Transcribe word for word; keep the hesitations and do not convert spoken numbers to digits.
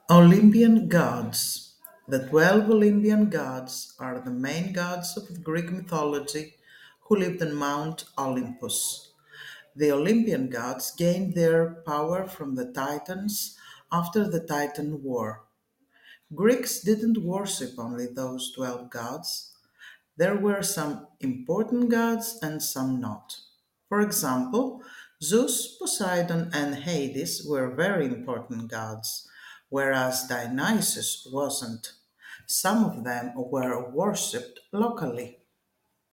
Olympian gods. The twelve Olympian gods are the main gods of Greek mythology who lived on Mount Olympus. The Olympian gods gained their power from the Titans after the Titan War. Greeks didn't worship only those twelve gods. There were some important gods and some not. For example, Zeus, Poseidon, and Hades were very important gods, whereas Dionysus wasn't. Some of them were worshipped locally.